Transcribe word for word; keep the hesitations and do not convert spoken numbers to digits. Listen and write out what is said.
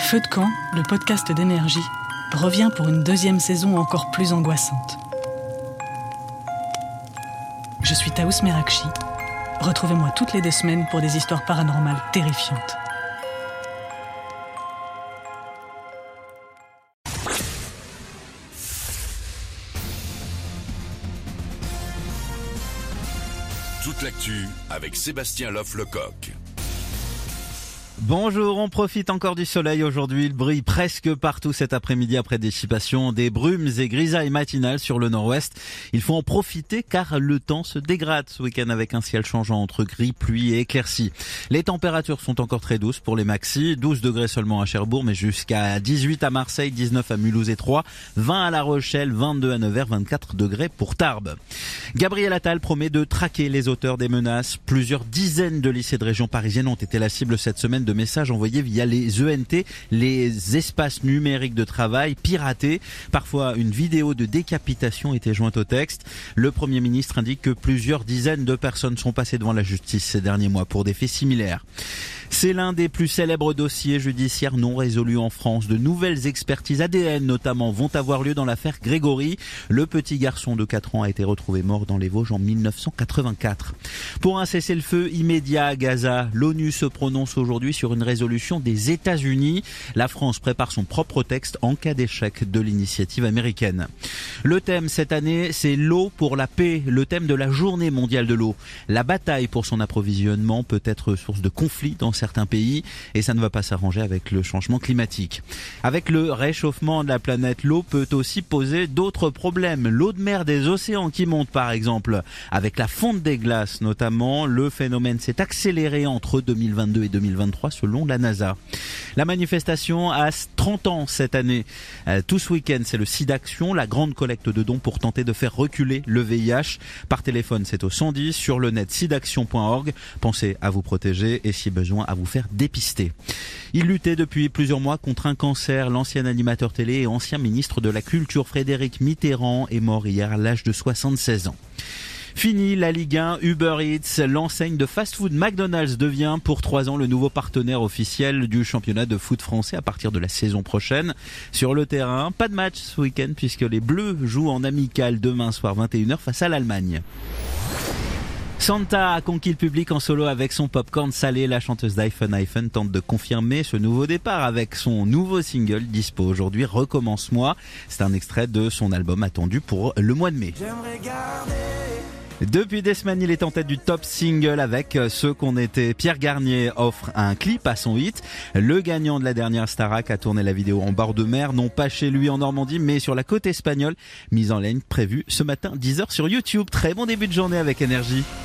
Feu de camp, le podcast d'Énergie, revient pour une deuxième saison encore plus angoissante. Je suis Taous Merakchi. Retrouvez-moi toutes les deux semaines pour des histoires paranormales terrifiantes. Toute l'actu avec Sébastien Loff-Lecoq. Bonjour, on profite encore du soleil aujourd'hui. Il brille presque partout cet après-midi après dissipation des brumes et grisailles matinales sur le nord-ouest. Il faut en profiter car le temps se dégrade ce week-end avec un ciel changeant entre gris, pluie et éclaircies. Les températures sont encore très douces pour les maxis. douze degrés seulement à Cherbourg, mais jusqu'à dix-huit à Marseille, dix-neuf à Mulhouse et Troyes, vingt à La Rochelle, vingt-deux à Nevers, vingt-quatre degrés pour Tarbes. Gabriel Attal promet de traquer les auteurs des menaces. Plusieurs dizaines de lycées de région parisienne ont été la cible cette semaine de messages envoyés via les E N T, les espaces numériques de travail piratés. Parfois, une vidéo de décapitation était jointe au texte. Le Premier ministre indique que plusieurs dizaines de personnes sont passées devant la justice ces derniers mois pour des faits similaires. C'est l'un des plus célèbres dossiers judiciaires non résolus en France. De nouvelles expertises A D N notamment vont avoir lieu dans l'affaire Grégory. Le petit garçon de quatre ans a été retrouvé mort dans les Vosges en mille neuf cent quatre-vingt-quatre. Pour un cessez-le-feu immédiat à Gaza, l'ONU se prononce aujourd'hui sur une résolution des États-Unis. La France prépare son propre texte en cas d'échec de l'initiative américaine. Le thème cette année, c'est l'eau pour la paix, le thème de la journée mondiale de l'eau. La bataille pour son approvisionnement peut être source de conflits dans certains pays et ça ne va pas s'arranger avec le changement climatique. Avec le réchauffement de la planète, l'eau peut aussi poser d'autres problèmes. L'eau de mer des océans qui monte par exemple. Avec la fonte des glaces notamment, le phénomène s'est accéléré entre deux mille vingt-deux et deux mille vingt-trois selon la NASA. La manifestation a trente ans cette année. Euh, tout ce week-end, c'est le SIDAction, la grande collecte de dons pour tenter de faire reculer le V I H. Par téléphone, c'est au cent dix, sur le net sidaction point org. Pensez à vous protéger et si besoin à vous faire dépister. Il luttait depuis plusieurs mois contre un cancer. L'ancien animateur télé et ancien ministre de la Culture Frédéric Mitterrand est mort hier à l'âge de soixante-seize ans. Fini la Ligue un, Uber Eats, l'enseigne de fast-food McDonald's devient pour trois ans le nouveau partenaire officiel du championnat de foot français à partir de la saison prochaine. Sur le terrain, pas de match ce week-end puisque les Bleus jouent en amical demain soir vingt et une heures face à l'Allemagne. Santa a conquis le public en solo avec son popcorn salé. La chanteuse d'iPhone iPhone tente de confirmer ce nouveau départ avec son nouveau single dispo aujourd'hui, Recommence-moi. C'est un extrait de son album attendu pour le mois de mai. Depuis des semaines, il est en tête du top single avec ceux qu'on était. Pierre Garnier offre un clip à son hit. Le gagnant de la dernière Starac a tourné la vidéo en bord de mer, non pas chez lui en Normandie, mais sur la côte espagnole. Mise en ligne prévue ce matin, dix heures sur YouTube. Très bon début de journée avec Énergie.